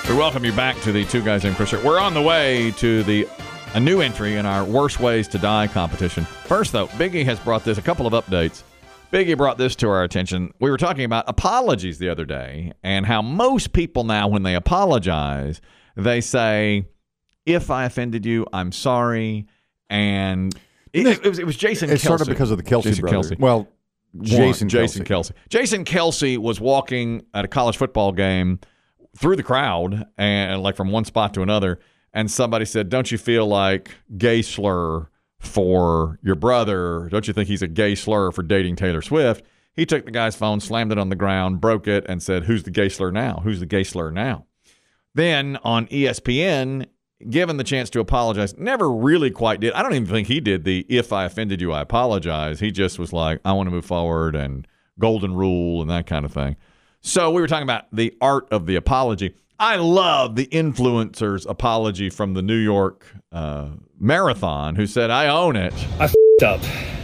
We welcome you back to the Two Guys Named Chris Show. We're on the way to a new entry in our Worst Ways to Die competition. First, though, Biggie has brought this, a couple of updates. Biggie brought this to our attention. We were talking about apologies the other day and how most people now, when they apologize, they say, if I offended you, I'm sorry. And it was Jason Kelce. It started because of the Kelce brothers. Kelce. Well, Jason Kelce. Jason Kelce was walking at a college football game through the crowd and like from one spot to another, and somebody said, don't you feel like gay slur for your brother? Don't you think he's a gay slur for dating Taylor Swift? He took the guy's phone, slammed it on the ground, broke it, and said, who's the gay slur now? Who's the gay slur now? Then on ESPN, given the chance to apologize, never really quite did. I don't even think he did the if I offended you, I apologize. He just was like, I want to move forward and golden rule and that kind of thing. So we were talking about the art of the apology. I love the influencer's apology from the New York Marathon, who said, I own it. I f***ed up.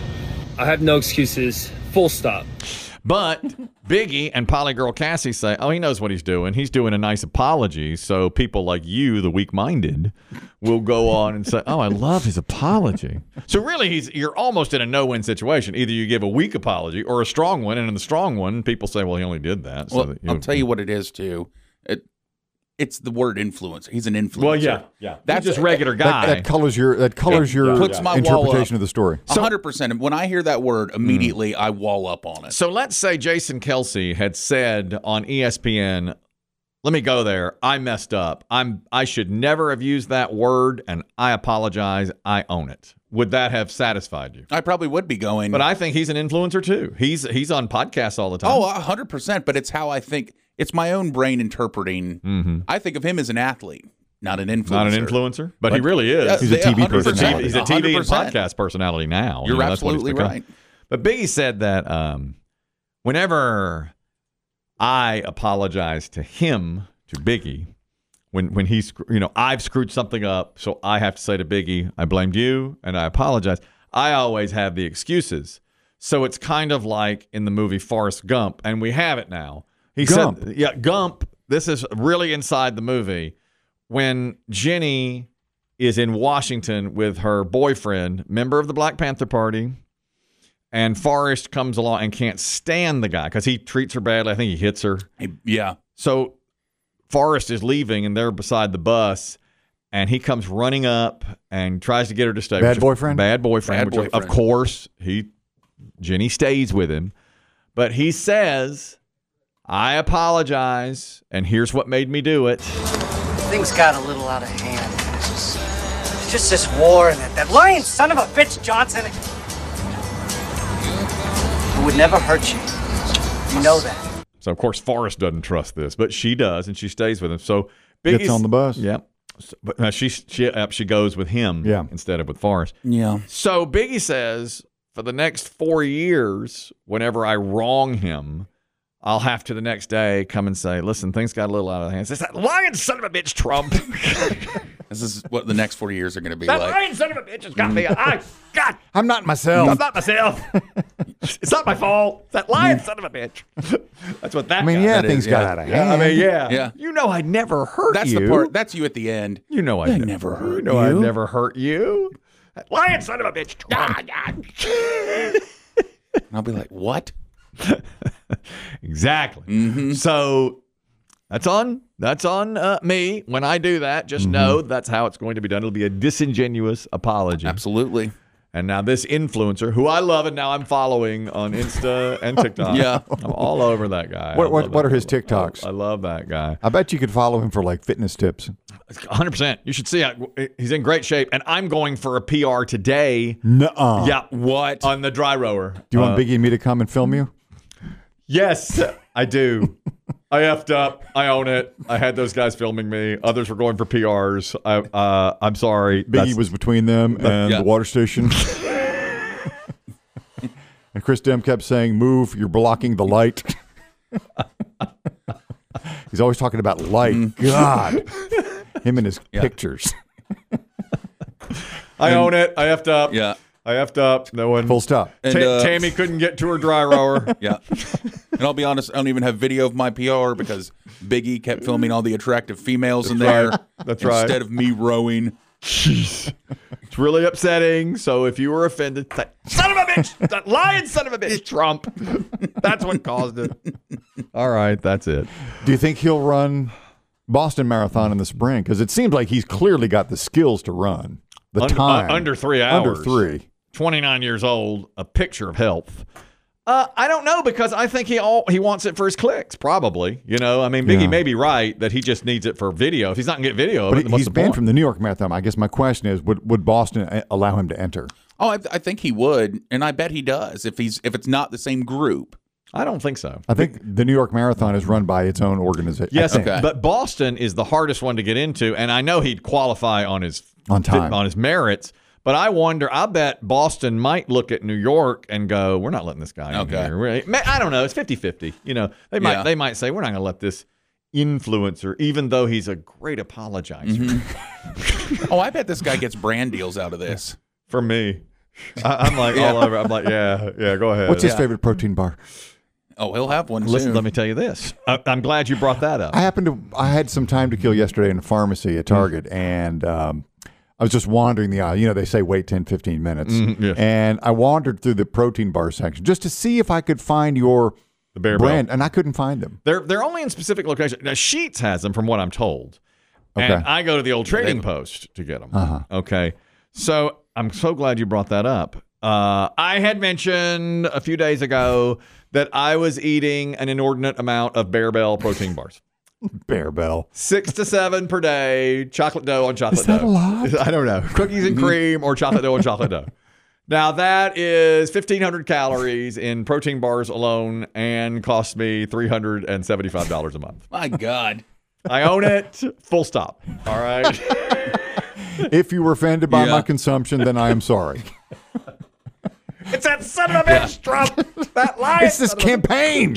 I have no excuses. Full stop. But Biggie and Polygirl Cassie say, oh, he knows what he's doing. He's doing a nice apology. So people like you, the weak-minded, will go on and say, oh, I love his apology. So really, you're almost in a no-win situation. Either you give a weak apology or a strong one. And in the strong one, people say, well, he only did that. Well, I'll tell you what it is, too. It's the word influencer. He's an influencer. Well, yeah. That's just regular guy. That colors your interpretation of the story. 100%. When I hear that word, immediately I wall up on it. So let's say Jason Kelce had said on ESPN, let me go there. I messed up. I should never have used that word, and I apologize. I own it. Would that have satisfied you? I probably would be going. But I think he's an influencer, too. He's on podcasts all the time. Oh, 100%. But it's how I think. It's my own brain interpreting. Mm-hmm. I think of him as an athlete, not an influencer. Not an influencer? But he really is. He's a TV personality. He's a TV and podcast personality now. You're absolutely right. But Biggie said that whenever I apologize to him, to Biggie, when he's, I've screwed something up, so I have to say to Biggie, I blamed you and I apologize. I always have the excuses. So it's kind of like in the movie Forrest Gump, and we have it now. He Gump. said, Gump, this is really inside the movie. When Jenny is in Washington with her boyfriend, member of the Black Panther Party, and Forrest comes along and can't stand the guy because he treats her badly. I think he hits her. Yeah. So Forrest is leaving, and they're beside the bus, and he comes running up and tries to get her to stay. Bad boyfriend? Bad boyfriend. Of course, Jenny stays with him. But he says, I apologize, and here's what made me do it. Things got a little out of hand. It's just this war and that lying son of a bitch Johnson. It would never hurt you. You know that. So, of course, Forrest doesn't trust this, but she does, and she stays with him. So Biggie's gets on the bus. Yeah. So, but she goes with him instead of with Forrest. Yeah. So Biggie says, for the next 4 years, whenever I wrong him, I'll have to the next day come and say, listen, things got a little out of hand. It's that lying son of a bitch, Trump. This is what the next 40 years are going to be that like. That lying son of a bitch has got me. I'm not myself. I'm not myself. It's not my fault. It's that lying son of a bitch. That's what that guy. Things got out of hand. Yeah. You know I never hurt That's you. the part. That's you at the end. You know I never hurt you. You know I never hurt you. That lying son of a bitch. And I'll be like, what? Exactly. Mm-hmm. So that's on me. When I do that, just know that's how it's going to be done. It'll be a disingenuous apology. Absolutely. And now this influencer, who I love and now I'm following on Insta and TikTok. Yeah. I'm all over that guy. What are his TikToks? I love that guy. I bet you could follow him for like fitness tips. 100%. You should see how he's in great shape. And I'm going for a PR today. Nuh-uh. Yeah. What? On the dry rower. Do you want Biggie and me to come and film you? Yes, I do. I effed up. I own it. I had those guys filming me. Others were going for PRs. I'm sorry. Biggie was between them and the water station. And Chris Dem kept saying, move, you're blocking the light. He's always talking about light. God. Him and his pictures. I own it. I effed up. Yeah. I effed up. No one. Full stop. And, Tammy couldn't get to her dry rower. Yeah. And I'll be honest, I don't even have video of my PR because Biggie kept filming all the attractive females in there. That's right. Instead of me rowing. Jeez. It's really upsetting. So if you were offended, say, son of a bitch, that lying son of a bitch, Trump. That's what caused it. All right, that's it. Do you think he'll run Boston Marathon in the spring? Because it seems like he's clearly got the skills to run. The time. Under 3 hours. Under 3. 29 years old, a picture of health. I don't know, because I think he wants it for his clicks, probably. You know, I mean, Biggie may be right that he just needs it for video. If he's not going to get video of it, then what's he's the banned point? from the New York Marathon. I guess my question is, would Boston allow him to enter? Oh, I think he would, and I bet he does if it's not the same group. I don't think so. I think the New York Marathon is run by its own organization. Yes, Okay. but Boston is the hardest one to get into, and I know he'd qualify on his time. on his merits. But I wonder, I bet Boston might look at New York and go, we're not letting this guy in here. I don't know. It's 50-50. You know, they might say, we're not going to let this influencer, even though he's a great apologizer. Oh, I bet this guy gets brand deals out of this. For me. I'm like all over. I'm like, yeah, go ahead. What's his favorite protein bar? Oh, he'll have one Listen, soon. let me tell you this. I'm glad you brought that up. I had some time to kill yesterday in a pharmacy at Target, and I was just wandering the aisle. You know, they say wait 10, 15 minutes. Yes. And I wandered through the protein bar section just to see if I could find the Bear brand, Bell. and I couldn't find them. They're only in specific locations. Now, Sheetz has them, from what I'm told. Okay. And I go to the old Trading Post to get them. Okay. So I'm so glad you brought that up. I had mentioned a few days ago that I was eating an inordinate amount of Bear Bell protein bars. Bear Bell. 6 to 7 per day, chocolate dough on chocolate dough. Is that a lot? I don't know. Cookies and cream or chocolate dough on chocolate dough. Now, that is 1,500 calories in protein bars alone and costs me $375 a month. My God. I own it. Full stop. All right. If you were offended by my consumption, then I am sorry. It's that son of a bitch, Trump. That lie. It's this campaign.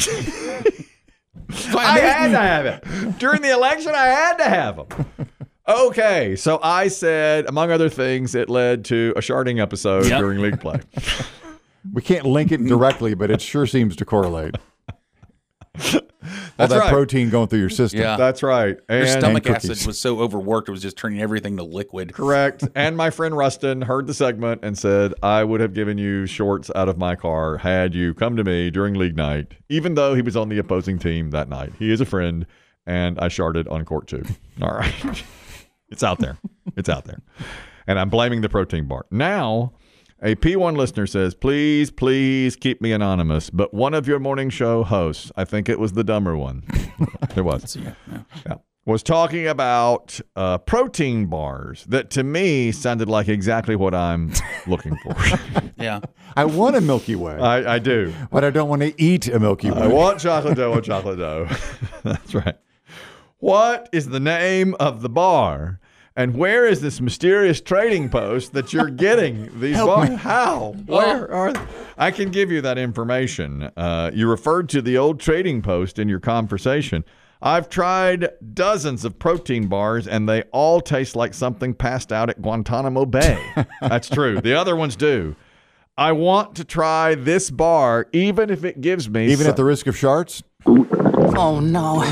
I had to have it. During the election, I had to have them. Okay, so I said, among other things, it led to a sharding episode during league play. We can't link it directly, but it sure seems to correlate. All that right. protein going through your system. Yeah. That's right. Your stomach cookies. acid was so overworked, it was just turning everything to liquid. Correct. And my friend Rustin heard the segment and said, I would have given you shorts out of my car had you come to me during league night, even though he was on the opposing team that night. He is a friend, and I sharded on court too. All right. It's out there. It's out there. And I'm blaming the protein bar. Now, a P1 listener says, please keep me anonymous, but one of your morning show hosts, I think it was the dumber one. It was. Yeah. Was talking about protein bars that to me sounded like exactly what I'm looking for. Yeah. I want a Milky Way, I do. but I don't want to eat a Milky Way. I want chocolate dough and chocolate dough. That's right. What is the name of the bar? And where is this mysterious trading post that you're getting these bars? How? Where are they? I can give you that information. You referred to the old trading post in your conversation. I've tried dozens of protein bars, and they all taste like something passed out at Guantanamo Bay. That's true. The other ones do. I want to try this bar, even if it gives me... Even at the risk of sharts? Oh, no.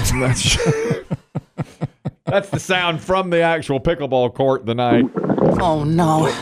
That's the sound from the actual pickleball court the night. Oh, no.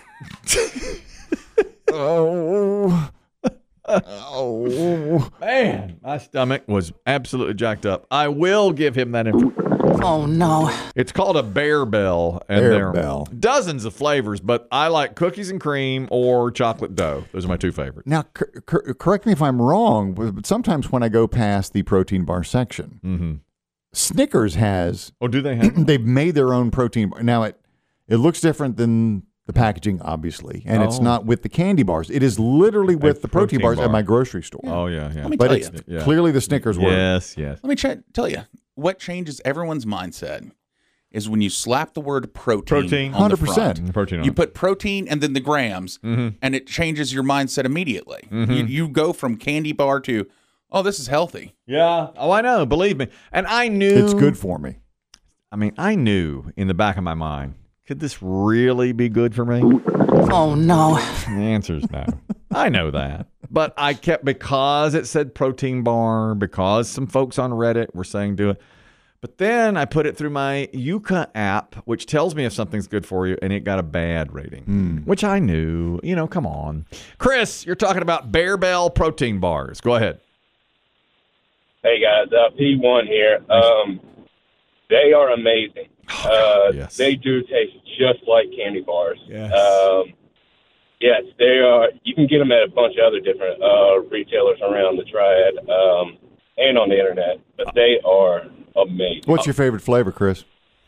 Oh. Man, my stomach was absolutely jacked up. I will give him that information. Oh, no. It's called a Bear Bell. And Bear there are Bell. dozens of flavors, but I like cookies and cream or chocolate dough. Those are my two favorites. Now, correct me if I'm wrong, but sometimes when I go past the protein bar section, Snickers has, Oh, do they have? they've made their own protein bar. Now, it looks different than the packaging, obviously, and it's not with the candy bars. It is literally with the protein bars bar. at my grocery store. Oh, yeah. Let me But tell it's you. clearly the Snickers were. Yes. Let me tell you. What changes everyone's mindset is when you slap the word protein on the 100%. front. Protein on You it. put protein and then the grams, and it changes your mindset immediately. You go from candy bar to, oh, this is healthy. Yeah. Oh, I know. Believe me. And I knew. It's good for me. I mean, I knew in the back of my mind, Could this really be good for me? Oh, no. The answer is no. I know that. But I kept, because it said protein bar, because some folks on Reddit were saying do it. But then I put it through my Yuka app, which tells me if something's good for you, and it got a bad rating, which I knew. Come on. Chris, you're talking about Bear Bell protein bars. Go ahead. Hey, guys. P1 here. They are amazing. Yes. They do taste just like candy bars. Yes. Yes, they are. You can get them at a bunch of other different retailers around the Triad and on the internet, but they are amazing. What's your favorite flavor, Chris?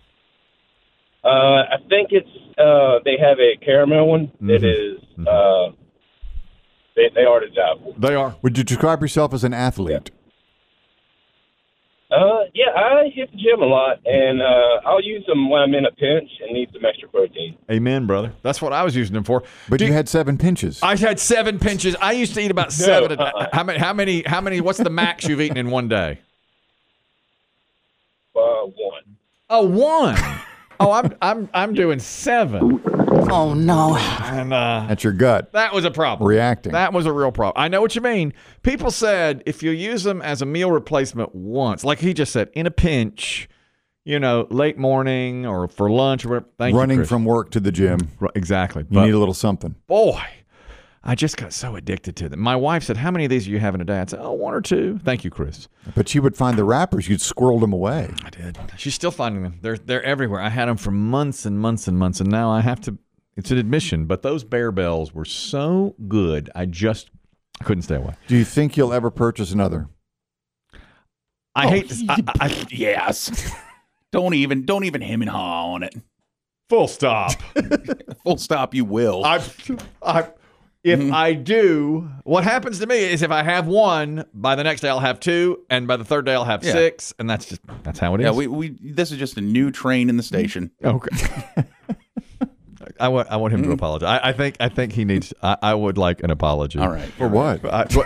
I think it's they have a caramel one that is they are to die for. They are. Would you describe yourself as an athlete? Yeah, I hit the gym a lot, and I'll use them when I'm in a pinch and need some extra protein. Amen, brother. That's what I was using them for. But you had 7 pinches. I had 7 pinches. I used to eat about 7 a day. How many? What's the max you've eaten in one day? 1. Oh, 1. Oh, I'm doing 7. Oh, no. And That's your gut that was a problem. reacting. That was a real problem. I know what you mean. People said if you use them as a meal replacement once, like he just said, in a pinch, late morning or for lunch or whatever. Thank you, Running Chris. from work to the gym. Right, exactly. You need a little something. Boy, I just got so addicted to them. My wife said, how many of these are you having a day? I said, 1 or 2. Thank you, Chris. But you would find the wrappers. You'd squirrel them away. I did. She's still finding them. They're everywhere. I had them for months and months and months, and now I have to. It's an admission, but those Bear Bells were so good. I just couldn't stay away. Do you think you'll ever purchase another? I hate this. Yes. Don't even hem and haw on it. Full stop. Full stop. You will. If I do, what happens to me is if I have 1, by the next day I'll have 2, and by the third day I'll have 6, and that's how it is. Yeah, we this is just a new train in the station. Okay. I want him to apologize. I think he needs. I would like an apology. All right. For what?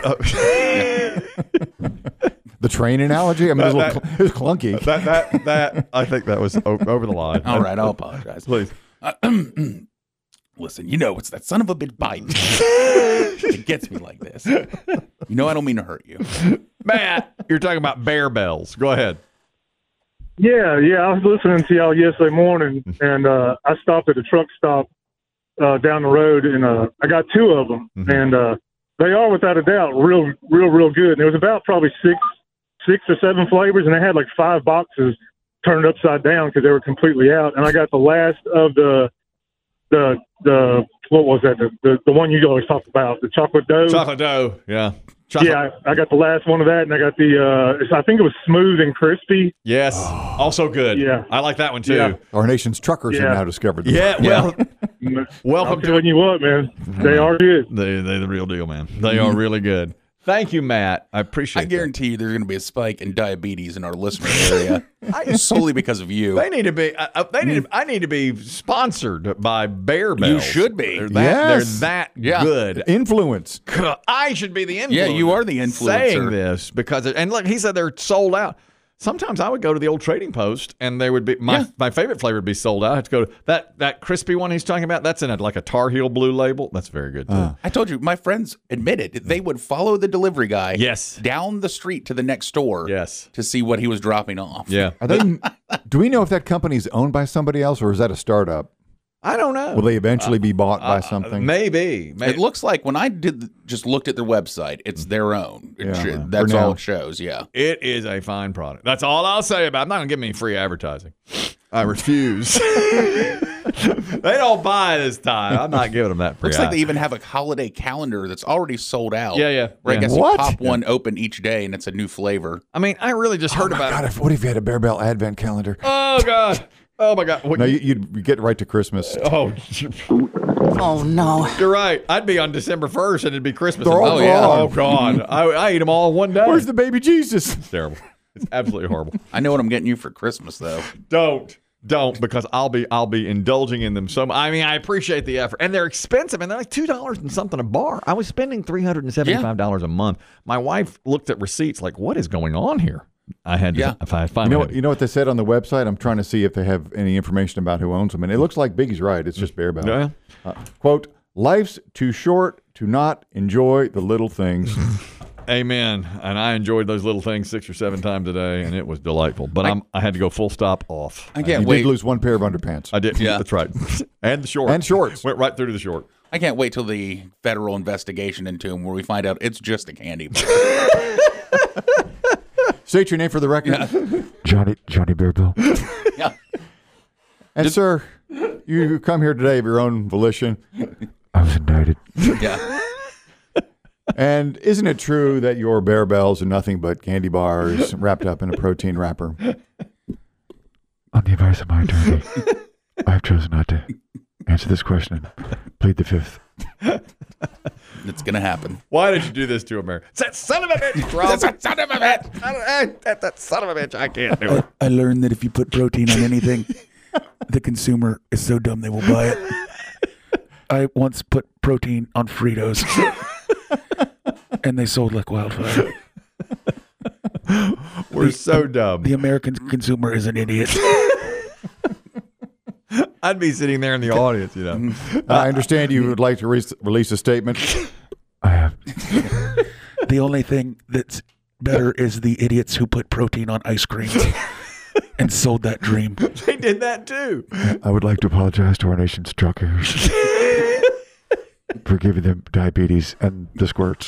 The train analogy? I mean, it was clunky. That I think that was over the line. All right, I'll apologize. Please. Listen, it's that son of a bitch Biden. It gets me like this. I don't mean to hurt you. Matt, you're talking about Bear Bells. Go ahead. Yeah. I was listening to y'all yesterday morning, and I stopped at a truck stop down the road, and I got 2 of them, and they are without a doubt real good. And there was about probably six or 7 flavors, and they had like 5 boxes turned upside down because they were completely out. And I got the last of the what was that? The one you always talk about, the chocolate dough. Chocolate dough, yeah. Yeah, I got the last one of that, and I got the I think it was smooth and crispy. Yes, also good. Yeah, I like that one too. Yeah. Our nation's truckers have now discovered them. Yeah, well, welcome I'm telling you what, man, they are good. They're the real deal, man. They are really good. Thank you, Matt. I appreciate it. I guarantee you there's going to be a spike in diabetes in our listener area solely because of you. They need to be. I need to be sponsored by Bear Bells. You should be. They're Yes. that good. Influence. I should be the influencer. Yeah, you are the influencer. Saying this because and look, he said they're sold out. Sometimes I would go to the old Trading Post and they would be my favorite flavor would be sold out. I have to go to that crispy one he's talking about. That's in like a Tar Heel blue label. That's very good too. I told you, my friends admitted they would follow the delivery guy down the street to the next store to see what he was dropping off. Yeah. Are they? Do we know if that company is owned by somebody else or is that a startup? I don't know. Will they eventually be bought by something? Maybe. It looks like when I just looked at their website, it's their own. That's all it shows. Yeah, it is a fine product. That's all I'll say about it. I'm not gonna give them any free advertising. I refuse. They don't buy this time. I'm not giving them that free. Looks like they even have a holiday calendar that's already sold out. Yeah. Where I guess What? you pop one open each day and it's a new flavor. I mean, I really just heard about it. What if you had a Bear Bell Advent calendar? Oh God. Oh my God. No, you'd get right to Christmas. Oh. Oh, no. You're right. I'd be on December 1st and it'd be Christmas. They're all Oh, gone. God. I eat them all in one day. Where's the baby Jesus? It's terrible. It's absolutely horrible. I know what I'm getting you for Christmas, though. Don't because I'll be indulging in them so much. I mean, I appreciate the effort, and they're expensive, and they're like $2 and something a bar. I was spending $375 a month. My wife looked at receipts like, "What is going on here?" I had to, if I find You know what they said on the website? I'm trying to see if they have any information about who owns them. And it looks like Biggie's right. It's just Bear Bell. Yeah. Quote, life's too short to not enjoy the little things. Amen. And I enjoyed those little things 6 or 7 times a day, and it was delightful. But I had to go full stop off. I can't You wait. did lose one pair of underpants. I did. Yeah. That's right. And the shorts. And shorts. Went right through to the short. I can't wait till the federal investigation into him where we find out it's just a candy bar. State your name for the record. Johnny Bear Bell. Yeah. And sir, you come here today of your own volition. I was indicted. Yeah. And isn't it true that your Bear Bells are nothing but candy bars wrapped up in a protein wrapper? On the advice of my attorney, I have chosen not to answer this question. Plead the fifth. It's going to happen. Why did you do this to America? That son of a bitch, Rob. That son of a bitch. That son of a bitch. I can't do it. I learned that if you put protein on anything, the consumer is so dumb they will buy it. I once put protein on Fritos, and they sold like wildfire. We're so dumb. The American consumer is an idiot. I'd be sitting there in the audience, you know. I understand you would like to release a statement. I have. The only thing that's better is the idiots who put protein on ice cream and sold that dream. They did that too. I would like to apologize to our nation's truckers for giving them diabetes and the squirts.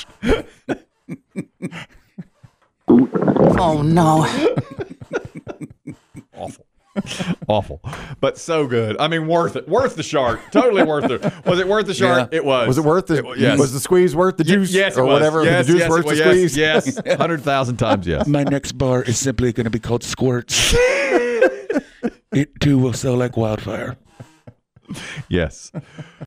Oh, no. Awful. But so good. I mean, worth it. Worth the shark. Totally worth it. Was it worth the shark? Yeah. It was. Was it worth it? Yes. Was the squeeze worth the juice? Yes, or it was. whatever. Yes, the juice yes, worth it was. the squeeze? Yes, 100,000 times yes. My next bar is simply going to be called Squirts. It too will sell like wildfire. Yes.